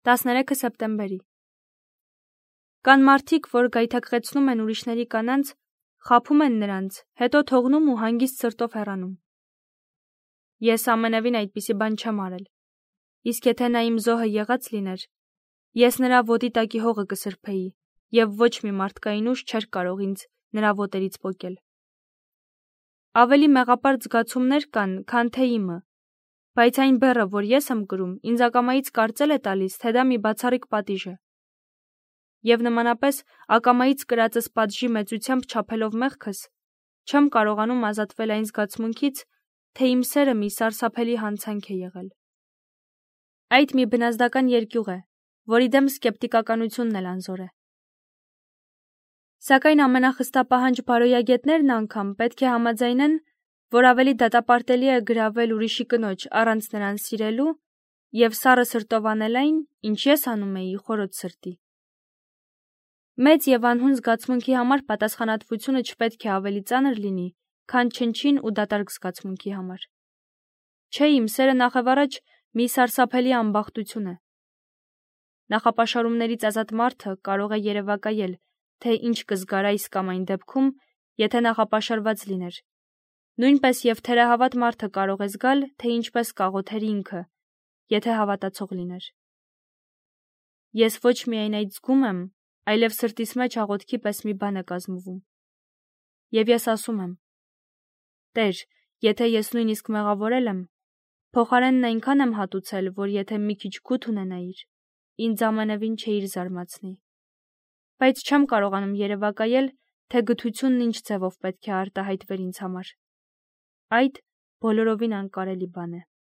13 սեպտեմբերի։ Կան մարդիկ, որ գայթակղեցնում են ուրիշների կանանց, խաբում են նրանց, հետո թողնում ու հանգիստ սրտով հեռանում։ Ես ամենևին այդպիսի բան չեմ արել։ Իսկ եթե նա իմ զոհը եղած լիներ, ես նրա ոտի տակի հողը կսրբեի, և ոչ մի մարդկային ուժ չէր կարող ինձ նրա ոտերից պոկել։ Ավելի մեղապարտ զգացումներ կան, քան թե իմը, բայց այն բեռը, որ ես եմ կրում, ինձ ակամայից կարծել է տալիս, թե դա մի բացառիկ պատիժ է։ Եվ նմանապես ակամայից կրածս պատժի մեծությամբ չափելով մեղքս, չեմ կարողանում ազատվել այն զգացմունքից, թե իմ սերը մի սարսափելի հանցանք է եղել։ Այդ մի բնազդական երկյուղ է, որի դեմ սկեպտիկականությունն էլ անզոր է։ Սակայն ամենախստապահանջ բարոյագետներն անգամ պետք է համաձայնեն, որ ավելի դատապարտելի է գրավել ուրիշի կնոջ առանց նրան սիրելու և սառը սրտով անել այն, ինչ ես անում էի խորոց սրտի։ Մեծ և անհուն զգացմունքի համար պատասխանատվությունը չպետք է ավելի ծանր լինի, քան չնչին ու դատարկ զգացմունքի համար։ Չէ, իմ սերը նախևառաջ մի սարսափելի ամբախտություն է։ Նախապաշարումներից ազատ մարդը կարող է երևակայել, թե ինչ կզգար այս կամ այն դեպքում, եթե նախապաշարված լիներ։ Նույնպես և թերահավատ մարդը կարող է զգալ, թե ինչպես կաղոթեր ինքը, եթե հավատացող լիներ։ Ես ոչ միայն այդ զգում եմ, այլև սրտիս մեջ աղոթքի պես մի բան է կազմվում։ Եվ ես ասում եմ. Տեր, եթե ես նույնիսկ մեղավորել եմ, փոխարենն այնքան եմ հատուցել, որ եթե մի քիչ գութ ունենայիր, ինձ ամենևին չէիր զարմացնի։ Բայց չեմ կարողանում երևակայել, թե գթությունն ինչ ձևով պետք է արտահայտվեր ինձ համար։ Այդ բոլորովին անկարելի բան է։